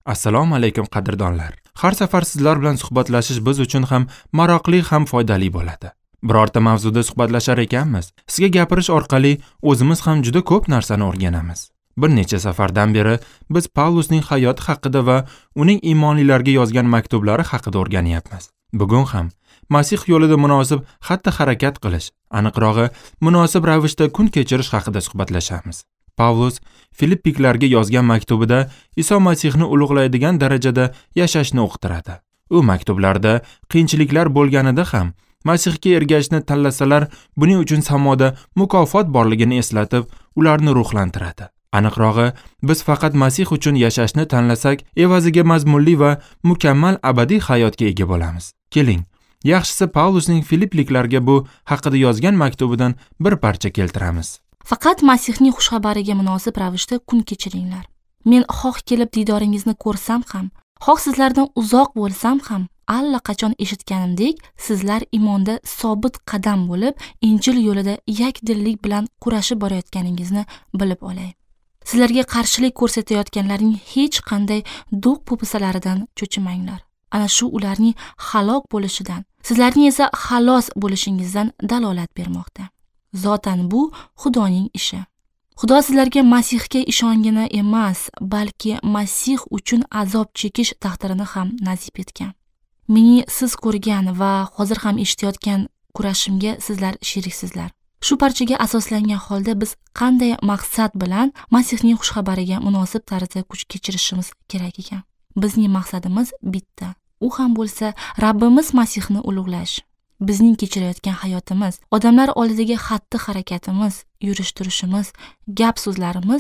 Assalomu alaykum qadrdonlar. Har safar sizlar bilan suhbatlashish biz uchun ham maroqli ham foydali bo'ladi. Birorta mavzuda suhbatlashar ekanmiz, sizga gapirish orqali o'zimiz ham juda ko'p narsani o'rganamiz. Bir necha safardan beri biz Pavlusning hayoti haqida va uning iymonlilarga yozgan maktublari haqida o'rganyapmiz. Bugun ham Masih yo'lida munosib xatti-harakat qilish, aniqrog'i munosib ravishda kun kechirish haqida suhbatlashamiz. Pavlus Filippiklarga yozgan maktubida Iso Masihni ulug'laydigan darajada yashashni o'qitiradi. U maktublarda qiyinchiliklar bo'lganida ham Masihga ergashishni tanlasalar, buning uchun samoda mukofot borligini eslatib, ularni ruhlantiradi. Aniqrog'i, biz faqat Masih uchun yashashni tanlasak, evaziga mazmunli va mukammal abadiy hayotga ega bo'lamiz. Keling, yaxshisi Pavlusning Filippiklarga bu haqida yozgan maktubidan bir parcha keltiramiz. Faqat Masihning xushxabariga munosib ravishda kun kechiringlar. Men xoh kelib didoringizni ko'rsam ham, xoh sizlardan uzoq bo'lsam ham, allaqachon eshitganimdek, sizlar iymonda sobit qadam bo'lib, Injil yo'lida yakdillik bilan kurashib borayotganingizni bilib olay. Sizlarga qarshilik ko'rsatayotganlarning hech qanday do'q po'pisalaridan cho'chimanglar. Ana shu ularning halok bo'lishidan, sizlarning esa xalos bo'lishingizdan dalolat bermoqda. Zotan bu Xudoning ishi. Xudo sizlarga Masihga ishongina emas, balki Masih uchun azob chekish taqdirini ham nasib etgan. Meni siz ko'rgan va hozir ham eshitayotgan kurashimga sizlar sheriksizlar. Shu parchaga asoslangan holda biz qanday maqsad bilan Masihning xushxabariga munosib tarzda kuch kechirishimiz kerak ekan? Bizning maqsadimiz bitta. U ham bo'lsa Rabbimiz Masihni ulug'lash. Bizning kechirayotgan hayotimiz, odamlar oldidagi xatti-harakatimiz, yurish-turishimiz, gap-so'zlarimiz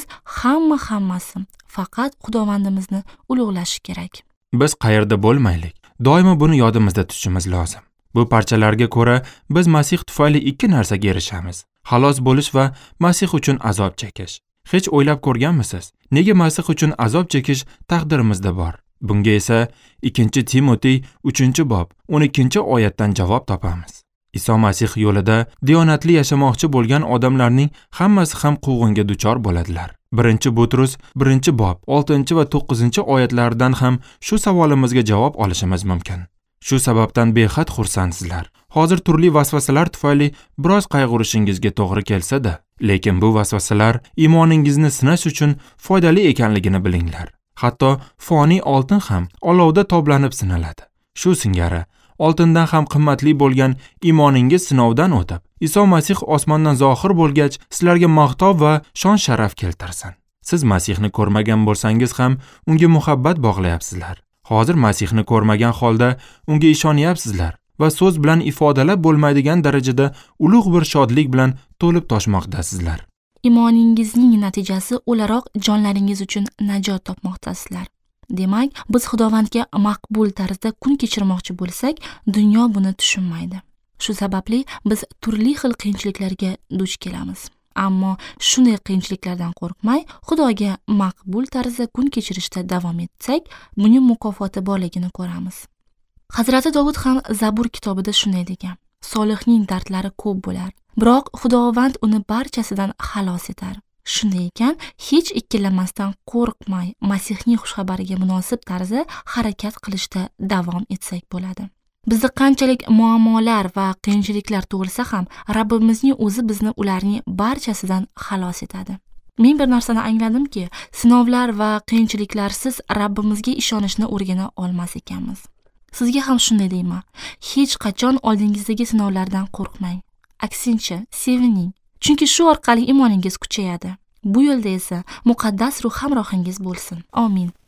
hammasi faqat Xudovandimizni ulug'lashi kerak. Biz qayerda bo'lmaylik, doimo buni yodimizda tutishimiz lozim. Bu parchalarga ko'ra biz Masih tufayli ikki narsaga erishamiz: xalos bo'lish va Masih uchun azob chekish. Hech o'ylab ko'rganmisiz, nega Masih uchun azob chekish taqdirimizda bor? Bunga esa 2 Timotiy 3-bob 12-oyatdan javob topamiz. Iso Masih yo'lida diyonatli yashamoqchi bo'lgan odamlarning hammasi ham quvg'inga duchor bo'ladilar. 1-Butrus 1-bob 6 va 9-oyatlardan ham shu savolimizga javob olishimiz mumkin. Shu sababdan behad xursandsizlar. Hozir turli vasvasalar tufayli biroz qayg'urishingizga to'g'ri kelsa-da, lekin bu vasvasalar iymoningizni sinash uchun foydali ekanligini bilinglar. Hatto foniy oltin ham olovda toblanib sinaladi. Shu singari oltindan ham qimmatli bo'lgan iymoningiz sinovdan o'tib, Iso Masih osmondan zohir bo'lgach, sizlarga maqtov va shon sharaf keltirsin. Siz Masihni ko'rmagan bo'lsangiz ham unga muhabbat bog'layapsizlar. Hozir Masihni ko'rmagan holda unga ishonyapsizlar va so'z bilan ifodalab bo'lmaydigan darajada ulug' bir shodlik bilan to'lib toshmoqdasizlar. Iymoningizning natijasi o'laroq jonlaringiz uchun najot topmoqdasizlar. Demak, biz Xudovandga maqbul tarzda kun kechirmoqchi bo'lsak, dunyo buni tushunmaydi. Shu sababli biz turli xil qiyinchiliklarga duch kelamiz. Ammo shunday qiyinchiliklardan qo'rqmay, Xudoga maqbul tarzda kun kechirishda davom etsak, buning mukofoti borligini ko'ramiz. Hazrati Davud ham Zabur kitobida shunday degan: Solihning dardlari ko'p bo'lar, biroq Xudovand uni barchasidan xalos etar. Shunday ekan, hech ikkilanmasdan qo'rqmay, Masihning xushxabariga munosib tarzda harakat qilishda davom etsak bo'ladi. Bizda qanchalik muammolar va qiyinchiliklar tug'ilsa ham, Rabbimizning o'zi bizni ularning barchasidan xalos etadi. Men bir narsani angladimki, sinovlar va qiyinchiliklarsiz Rabbimizga ishonishni o'rgana olmas ekanmiz. Sizga ham shunday deyman. Hech qachon oldingizdagi sinovlardan qo'rqmang. Aksincha, sevining. Chunki shu orqali iymoningiz kuchayadi. Bu yo'lda esa muqaddas ruh hamrohingiz bo'lsin. Amin.